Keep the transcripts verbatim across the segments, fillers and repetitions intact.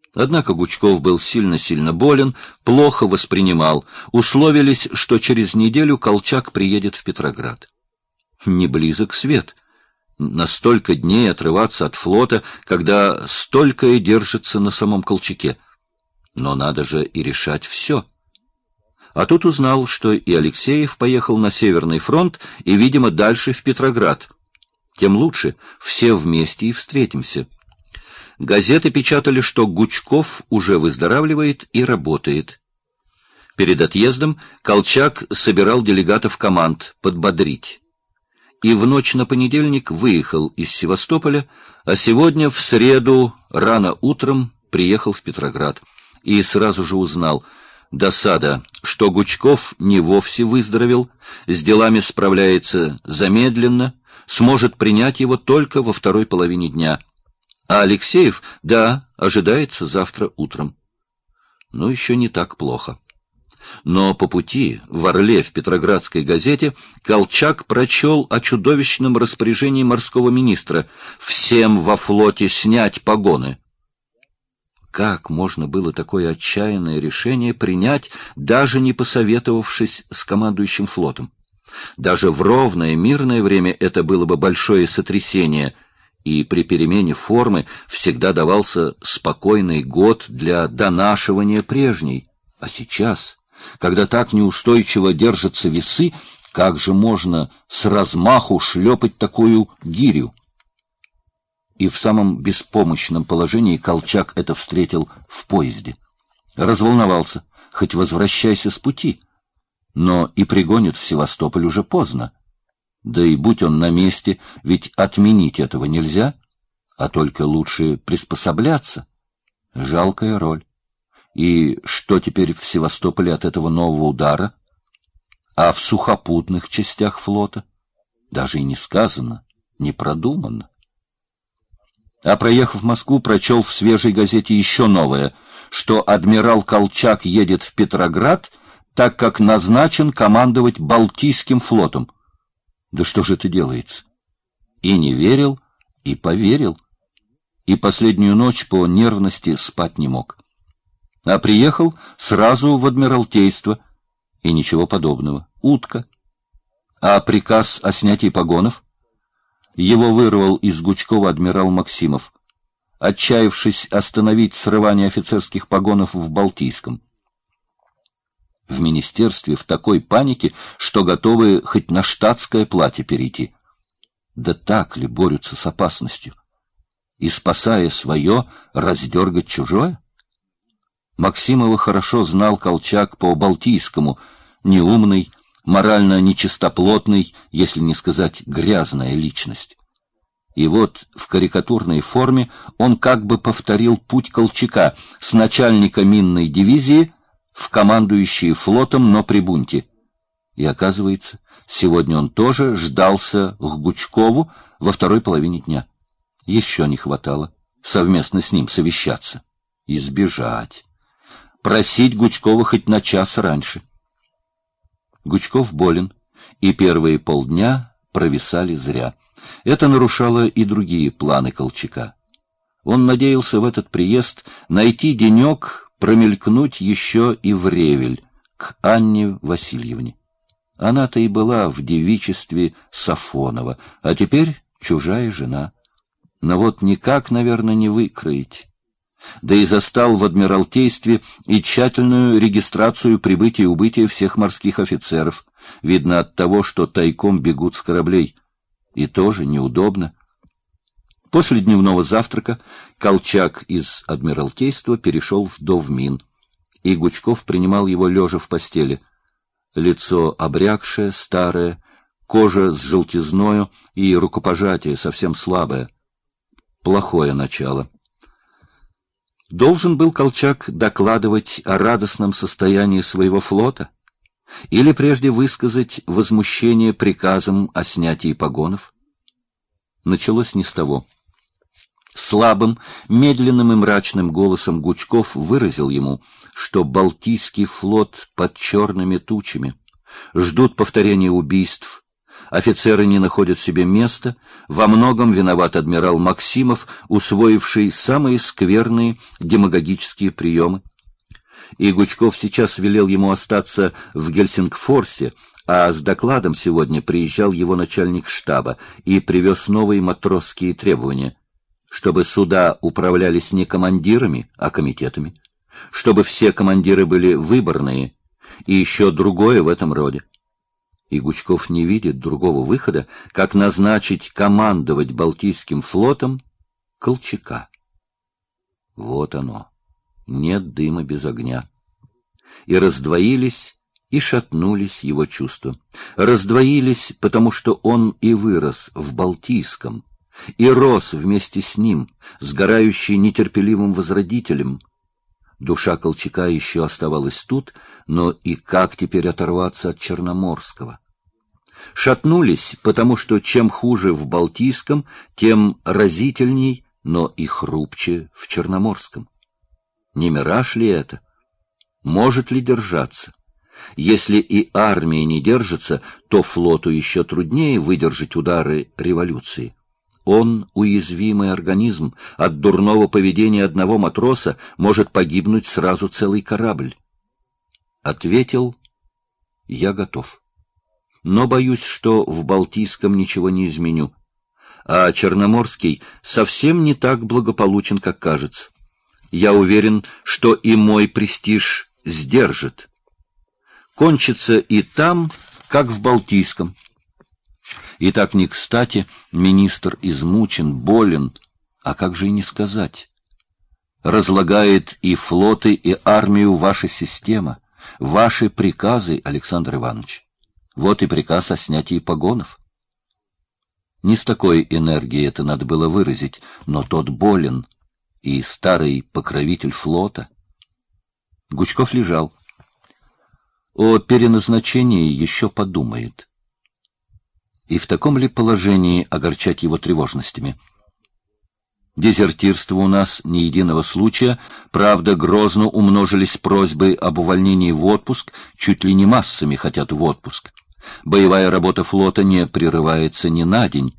Однако Гучков был сильно-сильно болен, плохо воспринимал. Условились, что через неделю Колчак приедет в Петроград. Не близок свет. На столько дней отрываться от флота, когда столькое держится на самом Колчаке. Но надо же и решать все. А тут узнал, что и Алексеев поехал на Северный фронт и, видимо, дальше в Петроград. Тем лучше, все вместе и встретимся. Газеты печатали, что Гучков уже выздоравливает и работает. Перед отъездом Колчак собирал делегатов команд подбодрить. И в ночь на понедельник выехал из Севастополя, а сегодня, в среду, рано утром приехал в Петроград. И сразу же узнал: досада, что Гучков не вовсе выздоровел, с делами справляется замедленно, сможет принять его только во второй половине дня. А Алексеев, да, ожидается завтра утром. Ну, еще не так плохо. Но по пути в Орле в Петроградской газете Колчак прочел о чудовищном распоряжении морского министра всем во флоте снять погоны. Как можно было такое отчаянное решение принять, даже не посоветовавшись с командующим флотом? Даже в ровное мирное время это было бы большое сотрясение, и при перемене формы всегда давался спокойный год для донашивания прежней. А сейчас, когда так неустойчиво держатся весы, как же можно с размаху шлепать такую гирю? И в самом беспомощном положении Колчак это встретил в поезде. Разволновался, хоть возвращайся с пути. Но и пригонят в Севастополь уже поздно. Да и будь он на месте, ведь отменить этого нельзя, а только лучше приспосабляться. Жалкая роль. И что теперь в Севастополе от этого нового удара? А в сухопутных частях флота? Даже и не сказано, не продумано. А проехав Москву, прочел в свежей газете еще новое, что адмирал Колчак едет в Петроград, так как назначен командовать Балтийским флотом. Да что же это делается? И не верил, и поверил. И последнюю ночь по нервности спать не мог. А приехал сразу в Адмиралтейство, и ничего подобного. Утка. А приказ о снятии погонов? Его вырвал из Гучкова адмирал Максимов, отчаявшись остановить срывание офицерских погонов в Балтийском. В министерстве в такой панике, что готовы хоть на штатское платье перейти. Да так ли борются с опасностью? И, спасая свое, раздергать чужое? Максимова хорошо знал Колчак по Балтийскому, неумный, морально нечистоплотный, если не сказать грязная личность. И вот в карикатурной форме он как бы повторил путь Колчака с начальника минной дивизии в командующие флотом, но при бунте. И оказывается, сегодня он тоже ждался к Гучкову во второй половине дня. Еще не хватало совместно с ним совещаться. Избежать. Просить Гучкова хоть на час раньше. Гучков болен, и первые полдня провисали зря. Это нарушало и другие планы Колчака. Он надеялся в этот приезд найти денек, промелькнуть еще и в Ревель, к Анне Васильевне. Она-то и была в девичестве Сафонова, а теперь чужая жена. Но вот никак, наверное, не выкроить. Да и застал в Адмиралтействе и тщательную регистрацию прибытия и убытия всех морских офицеров. Видно от того, что тайком бегут с кораблей. И тоже неудобно. После дневного завтрака Колчак из Адмиралтейства перешел в Довмин, и Гучков принимал его лежа в постели. Лицо обрякшее, старое, кожа с желтизною и рукопожатие совсем слабое. Плохое начало. Должен был Колчак докладывать о радостном состоянии своего флота? Или прежде высказать возмущение приказом о снятии погонов? Началось не с того. Слабым, медленным и мрачным голосом Гучков выразил ему, что Балтийский флот под черными тучами, ждут повторения убийств, Офицеры не находят себе места, во многом виноват адмирал Максимов, усвоивший самые скверные демагогические приемы. И Гучков сейчас велел ему остаться в Гельсингфорсе, а с докладом сегодня приезжал его начальник штаба и привез новые матросские требования, чтобы суда управлялись не командирами, а комитетами, чтобы все командиры были выборные, и еще другое в этом роде. И Гучков не видит другого выхода, как назначить командовать Балтийским флотом Колчака. Вот оно. Нет дыма без огня. И раздвоились, и шатнулись его чувства. Раздвоились, потому что он и вырос в Балтийском, и рос вместе с ним, сгорающий нетерпеливым возродителем. Душа Колчака еще оставалась тут, но и как теперь оторваться от Черноморского? Шатнулись, потому что чем хуже в Балтийском, тем разительней, но и хрупче в Черноморском. Не мираж ли это? Может ли держаться? Если и армия не держится, то флоту еще труднее выдержать удары революции. Он уязвимый организм, от дурного поведения одного матроса может погибнуть сразу целый корабль. Ответил: я готов. Но боюсь, что в Балтийском ничего не изменю. А Черноморский совсем не так благополучен, как кажется. Я уверен, что и мой престиж сдержит. Кончится и там, как в Балтийском. И так не кстати министр измучен, болен, а как же и не сказать. Разлагает и флоты, и армию ваша система, ваши приказы, Александр Иванович. Вот и приказ о снятии погонов. Не с такой энергией это надо было выразить, но тот болен, и старый покровитель флота. Гучков лежал. О переназначении еще подумает. И в таком ли положении огорчать его тревожностями? Дезертирство у нас ни единого случая, правда, грозно умножились просьбы об увольнении в отпуск, чуть ли не массами хотят в отпуск. Боевая работа флота не прерывается ни на день.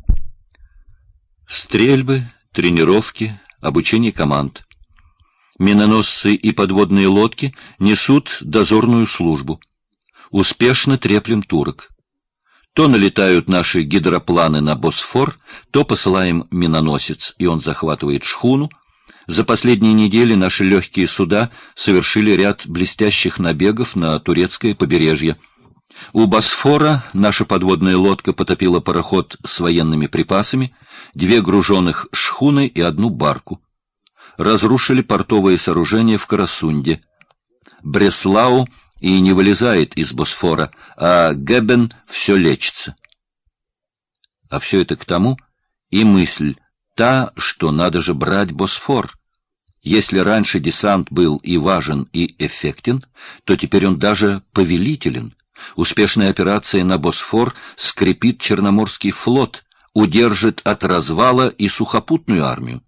Стрельбы, тренировки, обучение команд. Миноносцы и подводные лодки несут дозорную службу. Успешно треплем турок. То налетают наши гидропланы на Босфор, то посылаем миноносец, и он захватывает шхуну. За последние недели наши легкие суда совершили ряд блестящих набегов на турецкое побережье. У Босфора наша подводная лодка потопила пароход с военными припасами, две груженных шхуны и одну барку. Разрушили портовые сооружения в Карасунде. Бреслау и не вылезает из Босфора, а Гебен все лечится. А все это к тому, и мысль та, что надо же брать Босфор. Если раньше десант был и важен, и эффектен, то теперь он даже повелителен. Успешная операция на Босфор скрепит Черноморский флот, удержит от развала и сухопутную армию.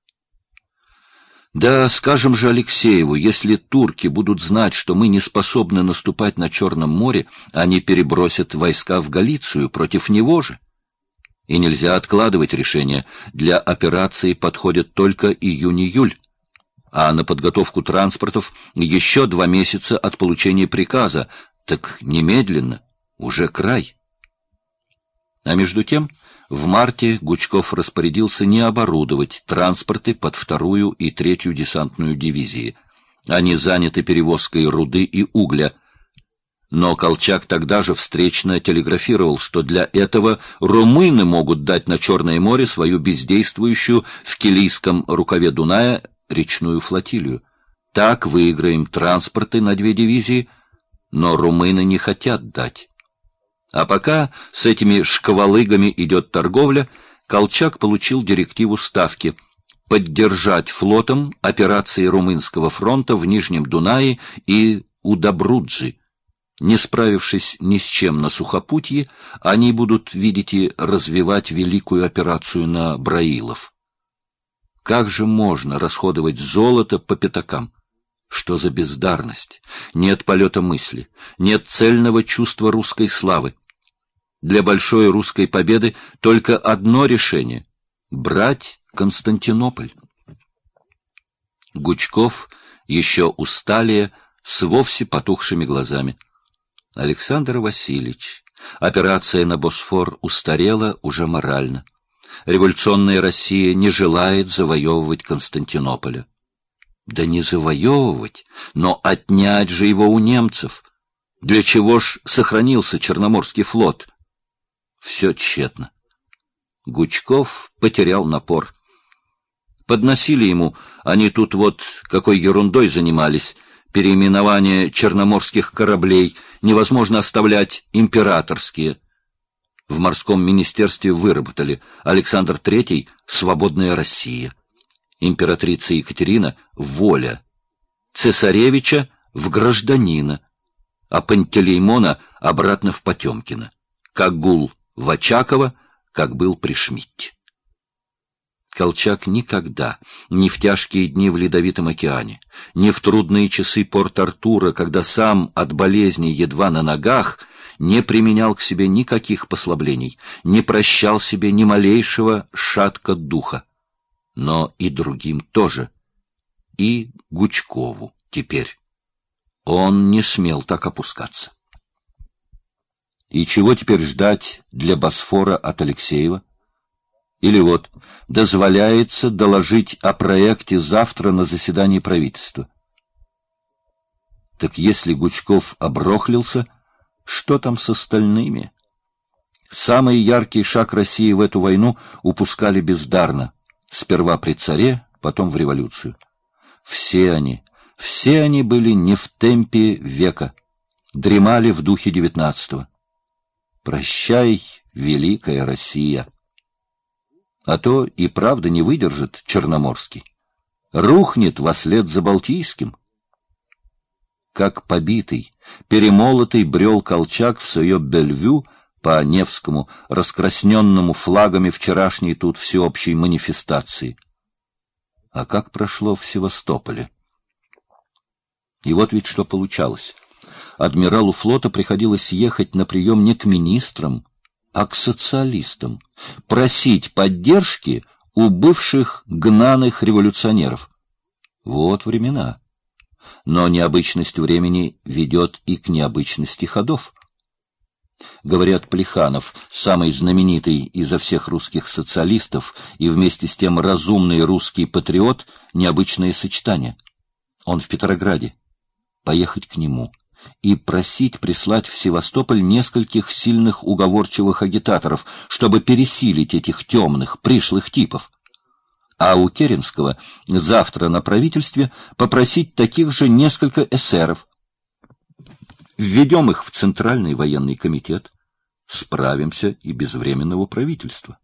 Да, скажем же Алексееву, если турки будут знать, что мы не способны наступать на Черном море, они перебросят войска в Галицию против него же. И нельзя откладывать решение. Для операции подходят только июнь-июль. А на подготовку транспортов еще два месяца от получения приказа. Так немедленно, уже край. А между тем, в марте Гучков распорядился не оборудовать транспорты под вторую и третью десантную дивизии. Они заняты перевозкой руды и угля. Но Колчак тогда же встречно телеграфировал, что для этого румыны могут дать на Черное море свою бездействующую в Килийском рукаве Дуная речную флотилию. Так выиграем транспорты на две дивизии, но румыны не хотят дать. А пока с этими шквалыгами идет торговля, Колчак получил директиву Ставки поддержать флотом операции Румынского фронта в Нижнем Дунае и у Добруджи. Не справившись ни с чем на сухопутье, они будут, видите, развивать великую операцию на Браилов. Как же можно расходовать золото по пятакам? Что за бездарность? Нет полета мысли, нет цельного чувства русской славы. Для большой русской победы только одно решение — брать Константинополь. Гучков, еще усталее, с вовсе потухшими глазами. Александр Васильевич, операция на Босфор устарела уже морально. Революционная Россия не желает завоевывать Константинополя. Да не завоевывать, но отнять же его у немцев. Для чего ж сохранился Черноморский флот? Все тщетно. Гучков потерял напор. Подносили ему, они тут вот какой ерундой занимались, переименование черноморских кораблей, невозможно оставлять императорские. В морском министерстве выработали: Александр Третий — свободная Россия, императрица Екатерина — воля, цесаревича — в гражданина, а Пантелеймона — обратно в Потемкина, как гул в Очаково, как был при Шмидте. Колчак никогда, ни в тяжкие дни в Ледовитом океане, ни в трудные часы Порт-Артура, когда сам от болезни едва на ногах, не применял к себе никаких послаблений, не прощал себе ни малейшего шатка духа. Но и другим тоже. И Гучкову теперь. Он не смел так опускаться. И чего теперь ждать для Босфора от Алексеева? Или вот, дозволяется доложить о проекте завтра на заседании правительства. Так если Гучков оброхлился, что там с остальными? Самый яркий шаг России в эту войну упускали бездарно. Сперва при царе, потом в революцию. Все они, все они были не в темпе века, дремали в духе девятнадцатого. Прощай, великая Россия! А то и правда не выдержит Черноморский. Рухнет вослед за Балтийским. Как побитый, перемолотый брел Колчак в свое Бельвю по Невскому, раскрасненному флагами вчерашней тут всеобщей манифестации. А как прошло в Севастополе? И вот ведь что получалось. Адмиралу флота приходилось ехать на прием не к министрам, а к социалистам, просить поддержки у бывших гнаных революционеров. Вот времена. Но необычность времени ведет и к необычности ходов. Говорят, Плеханов, самый знаменитый изо всех русских социалистов и вместе с тем разумный русский патриот, необычное сочетание. Он в Петрограде. Поехать к нему и просить прислать в Севастополь нескольких сильных уговорчивых агитаторов, чтобы пересилить этих темных, пришлых типов. А у Керенского завтра на правительстве попросить таких же несколько эсеров. Введем их в Центральный военный комитет, справимся и без временного правительства.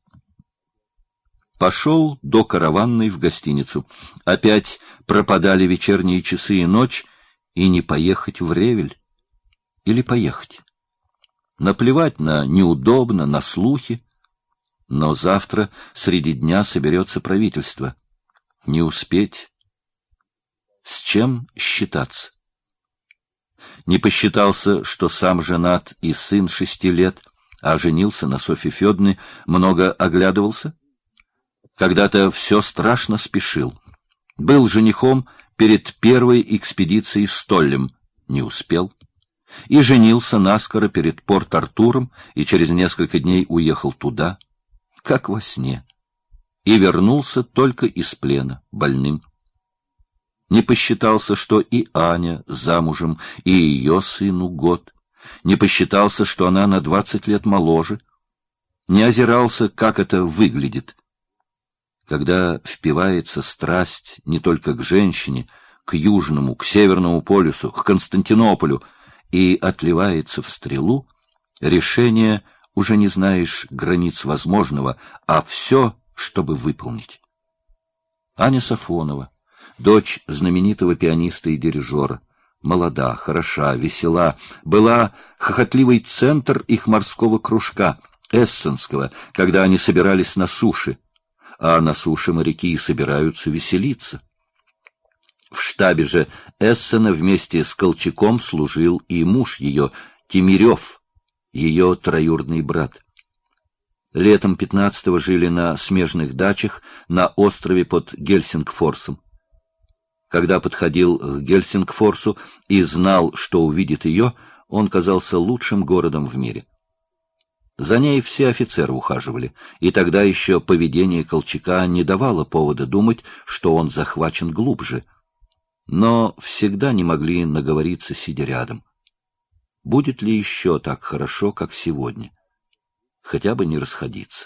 Пошел до Караванной в гостиницу. Опять пропадали вечерние часы и ночь, и не поехать в Ревель. Или поехать. Наплевать на неудобно, на слухи. Но завтра среди дня соберется правительство. Не успеть. С чем считаться? Не посчитался, что сам женат и сын шести лет, а женился на Софье Федоровне, много оглядывался? Когда-то все страшно спешил. Был женихом перед первой экспедицией с Толлем, не успел. И женился наскоро перед Порт-Артуром, и через несколько дней уехал туда, как во сне. И вернулся только из плена, больным. Не посчитался, что и Аня замужем, и ее сыну год. Не посчитался, что она на двадцать лет моложе. Не озирался, как это выглядит. Когда впивается страсть не только к женщине, к Южному, к Северному полюсу, к Константинополю, и отливается в стрелу, решение уже не знаешь границ возможного, а все, чтобы выполнить. Аня Сафонова, дочь знаменитого пианиста и дирижера, молода, хороша, весела, была хохотливый центр их морского кружка, эссенского, когда они собирались на суше, а на суше моряки и собираются веселиться. В штабе же Эссена вместе с Колчаком служил и муж ее, Тимирев, ее троюродный брат. Летом пятнадцатого жили на смежных дачах на острове под Гельсингфорсом. Когда подходил к Гельсингфорсу и знал, что увидит ее, он казался лучшим городом в мире. За ней все офицеры ухаживали, и тогда еще поведение Колчака не давало повода думать, что он захвачен глубже. Но всегда не могли наговориться, сидя рядом. Будет ли еще так хорошо, как сегодня? Хотя бы не расходиться.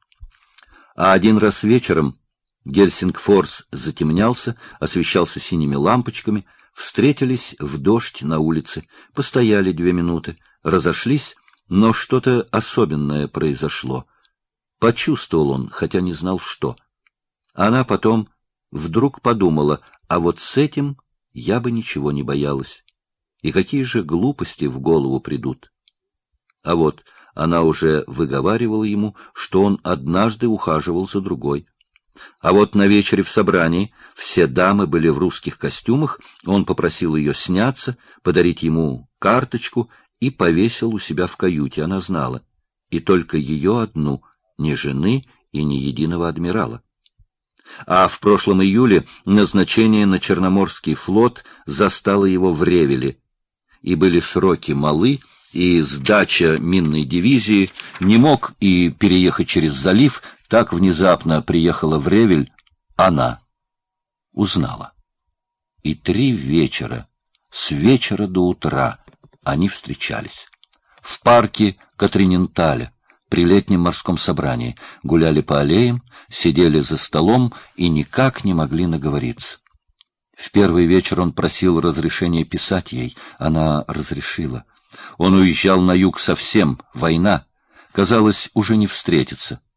А один раз вечером Гельсингфорс затемнялся, освещался синими лампочками, встретились в дождь на улице, постояли две минуты, разошлись, но что-то особенное произошло. Почувствовал он, хотя не знал что. Она потом вдруг подумала, а вот с этим я бы ничего не боялась. И какие же глупости в голову придут. А вот она уже выговаривала ему, что он однажды ухаживал за другой. А вот на вечере в собрании все дамы были в русских костюмах, он попросил ее сняться, подарить ему карточку и повесил у себя в каюте, она знала. И только ее одну, ни жены и ни единого адмирала. А в прошлом июле назначение на Черноморский флот застало его в Ревеле, и были сроки малы, и сдача минной дивизии, не мог и переехать через залив, так внезапно приехала в Ревель она. Узнала. И три вечера, с вечера до утра, они встречались. В парке Катриненталя, при летнем морском собрании, гуляли по аллеям, сидели за столом и никак не могли наговориться. В первый вечер он просил разрешения писать ей, она разрешила. Он уезжал на юг совсем, война. Казалось, уже не встретиться.